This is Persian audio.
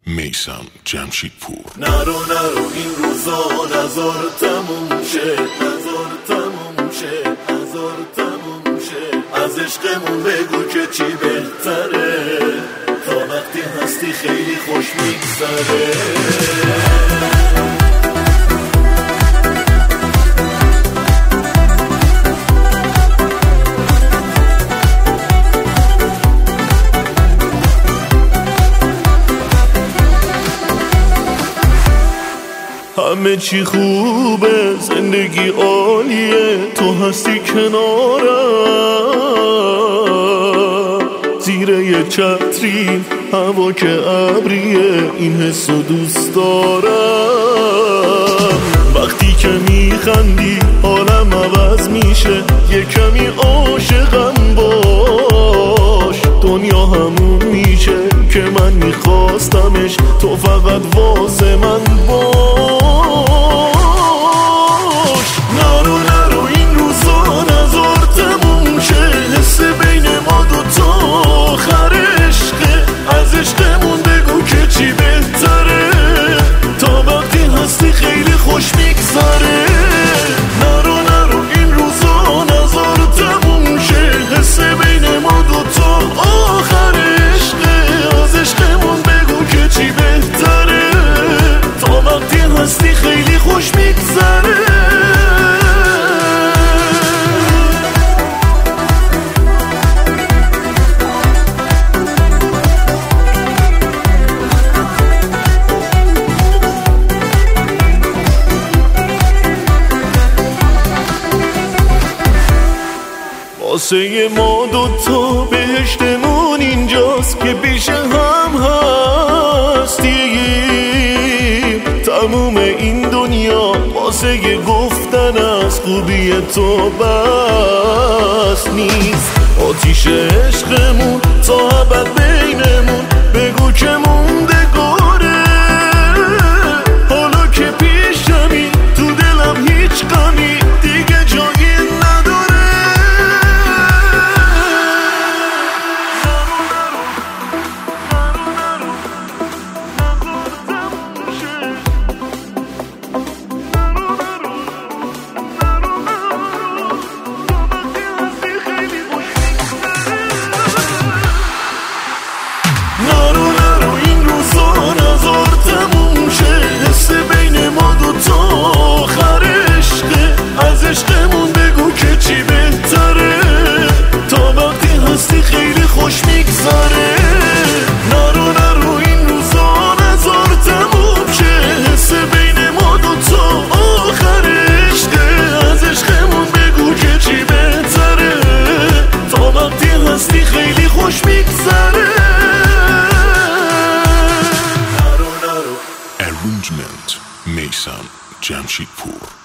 میثم جمشیدپور. نرو این روزا نزار تموم شه، از عشقمون بگو که چی بهتره، تا وقتی هستی خیلی خوش میگذره. همه چی خوبه، زندگی عالیه، تو هستی کنارم، زیر یه چتری هوا که ابریه، این حسو دوست دارم. وقتی که میخندی حالم عوض میشه، یه کمی عاشقم باش، دنیا همون میشه که من میخواستمش، تو فقط واسه من باش. نرو این روزا نزار تموم شه، حس بین ما دوتا آخر عشقه، از عشقمون بگو که چی بهتره، تا وقتی هستی خیلی خوش میگذره. نرو این روزا نزار تموم شه، حس بین ما دوتا آخر عشقه، از عشقمون بگو که چی بهتره، تا وقتی هستی خیلی خوش میگذره. واسه ما دوتا بهشتمون اینجاست که پیش هم هستیم، تموم این دنیا واسه گفتن از خوبی تو بس نیست. آتیش عشقمون تا ابد بینمون، بگو که موندگاره، حالا که پیشمی تو دلم هیچ غمی دیگه جایی نداره. نرو این روزا نزار تموم شه، حس بین ما دوتا آخر عشقه، از عشقمون بگو که چی بهتره، تا وقتی هستی خیلی خوش میگذره. نرو این روزا نزار تموم شه، حس بین ما دوتا آخر عشقه، از عشقمون بگو که چی بهتره، تا وقتی هستی خیلی خوش میگذره. Arrangement میثم جمشیدپور.